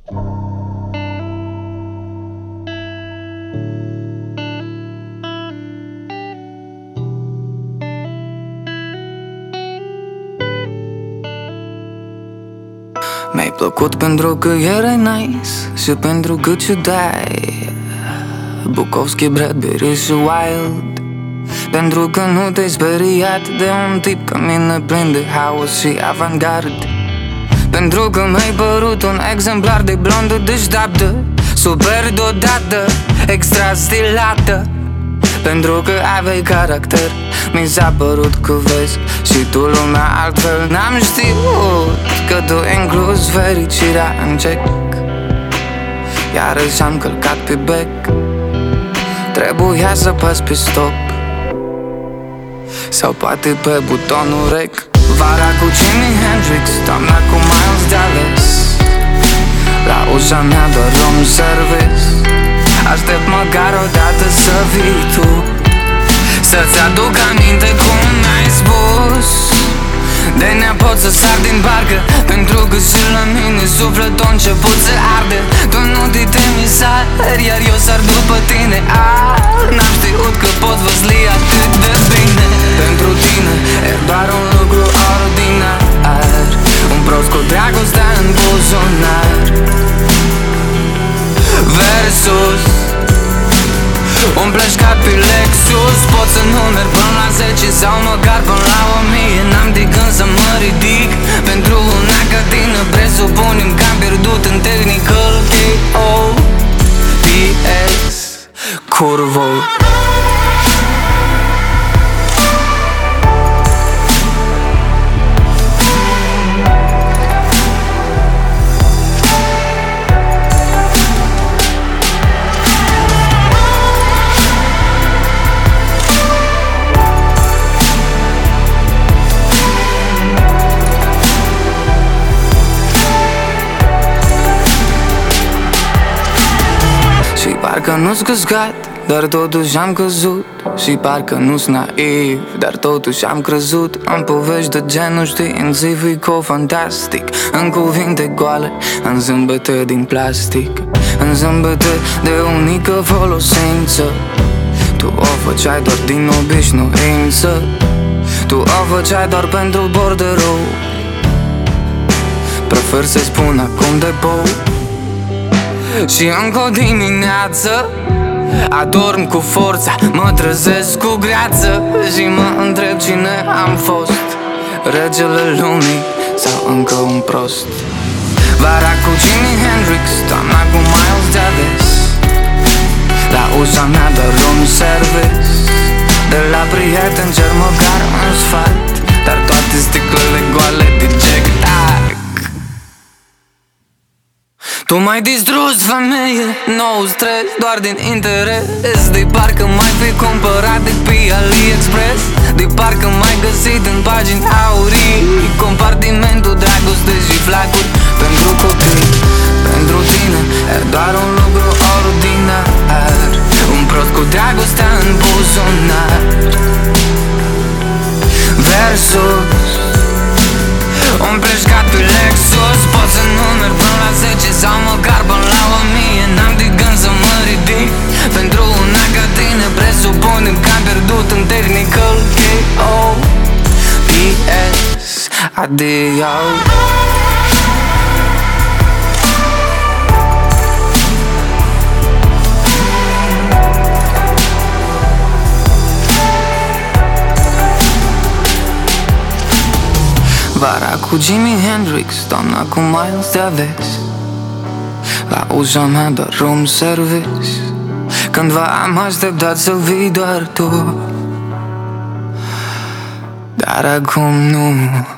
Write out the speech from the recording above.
Mi-ai plăcut pentru că erai nice și pentru că ciudai Bukowski, Bradbury și Wild. Pentru că nu te-ai speriat de un tip ca mine plin de haos și avantgard. Pentru că mi-ai părut un exemplar de blondă deșteaptă, super deodată, extra stilată. Pentru că aveai caracter, mi s-a părut că vezi și tu lumea altfel. N-am știut că tu inclus fericirea în cec. Iarăși am călcat pe bec, trebuia să pas pe stop sau poate pe butonul rec. Vara cu Jimi Hendrix, toamna cu Miles Davis. La ușa mea doar room service. Aștept măcar o dată să vii tu, să-ți aduc aminte cum mi-ai spus de neapot să sar din barcă, pentru că și la mine sufletul a început să arde. Tu nu te temi sar, iar eu sar după tine. N-am știut că pot văzli atât de bine. Pentru tine e doar un lucru ordinar, un prost cu dragostea în buzunar. Versus un pleșcat pe Lexus. Pot să numeri până la 10 sau măcar până la 1000. N-am de gând să mă ridic pentru una ca tine. Presupunem că am pierdut în technical K.O.P.S. Curvo. Parcă nu-s căscat, dar totuși am căzut. Și parcă nu-s naiv, dar totuși am crezut în povești de genul științifico-fantastic, în cuvinte goale, în zâmbete din plastic, în zâmbete de unică folosință. Tu o făceai doar din obișnuință, tu o făceai doar pentru borderou. Prefer să-i spun acum de pou. Și încă o dimineață adorm cu forța, mă trezesc cu greață și mă întreb cine am fost, regele lumii sau încă un prost. Vara cu Jimi Hendrix, toamna cu Miles Davis. La ușa mea doar room service. De la prieten cer măcar un sfat, dar toate sticlele goale de Jack. Tu m-ai distrus, femeie, nou stres, doar din interes. De parcă m-ai fi cumpărat de pe AliExpress, de parcă m-ai găsit în pagini aurii, compartimentul dragoste și flacuri pentru copii. Pentru tine e doar un lucru ordinar, un prost cu dragostea în buzunar. Versus un pleșcat pe Lexus. Pot să numeri până la 10 sau măcar până la 1000. N-am de gând să mă ridic pentru una ca tine. Presupunem că am pierdut în technical K.O.P.S. Adio. Vara cu Jimi Hendrix, toamna cu Miles Davis. La ușa mea doar room service. Cândva am așteptat să vii doar tu, dar acum nu.